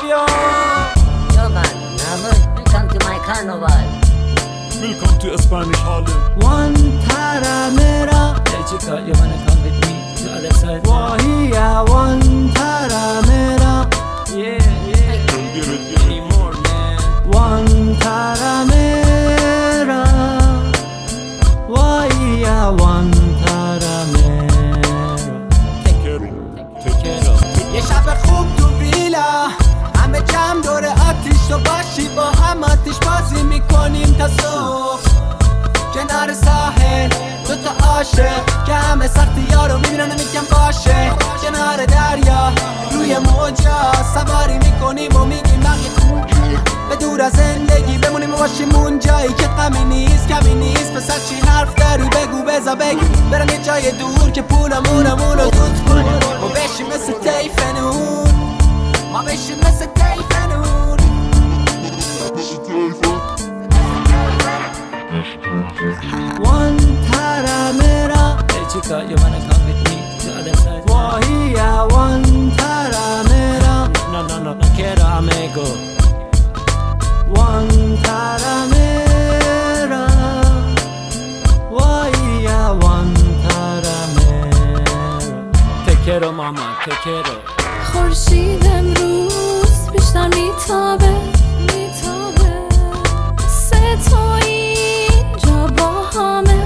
Yo man, welcome to my carnival. Welcome to Spanish Harlem. Guantara mera. Hey chica, you wanna come with me to the other side? Wahia Guantara mera. Yeah, yeah. Any more, man? Guantara mera. Wahia Guantara mera. Take care of. یه شب خوب تو ویلا، همه جمع دور آتیش تو باشی، با هم آتیش بازی میکنیم تا صبح. کنار ساحل دوتا عاشق که همه سختی ها رو میبینن و میگن باشه. کنار دریا روی موجا سواری میکنیم و میگیم بقیه به دور از زندگی بمونیم و باشیم اون جایی که غمی نیست کمی نیست. پسر چی حرف داری بگو بزا بگی، برم یه جای دور که پولمونمون رو دود کنیم و بشیم مثل تیفنون. ما بشیم مثل تیفنون. Guantara mera. Hey chica, you wanna come with me to the other side? Wahia Guantara mera. No quiero amigo. Guantara mera. Wahia Guantara mera. Take care of mama, take care of. خورشید امروز بیشتر میتابه ستایی اینجا با همه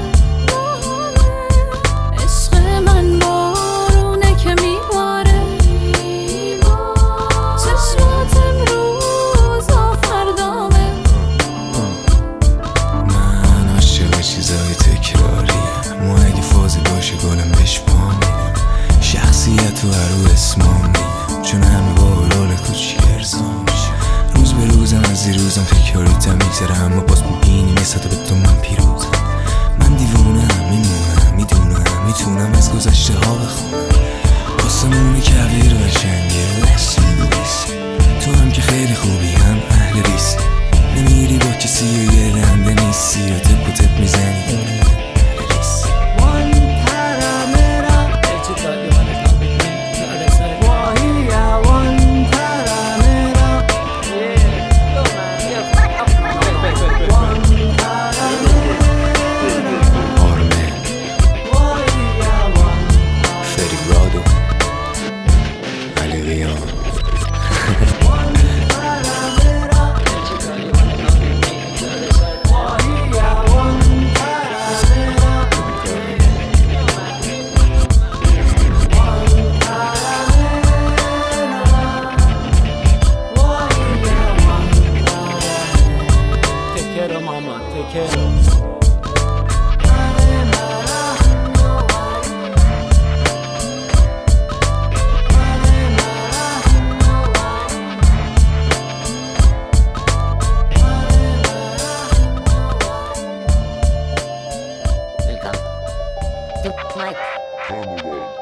عشق من بارونه که میباره چشمات امروز آفردامه. من عاشق چیزای تکراریم، ما اگه فازی باشه گلم بهش پا میدم، شخصیت و هرو اسمام میگم، چون همه با رول کوچیک ارزام میشه. روز به روزم از دیروزم تکراریتم میگذره، اما باز میبینیم یه سطح به تو من پیروزم. من دیوونم میمونم میدونم میتونم از گذشته ها بخونم. آسمون کویر قشنگه تو هم که خیلی خوبی، هم اهل ریسک، نمیری با کسی و یه رنده نیستی و تپ و تپ میزنی. Guantara mera. Hey chica, you wanna come with me to the other side? Wahia Guantara mera. Yeah. Yo man, Guantara mera. آرمه Wahia Guantara. فریبرادو علی قیام. Guantara mera. hey chica, you wanna come with me to the other side? Wahia Guantara mera. Guantara mera. Wahia Guantara. Take care of mama, take care of. Welcome to my Carnival.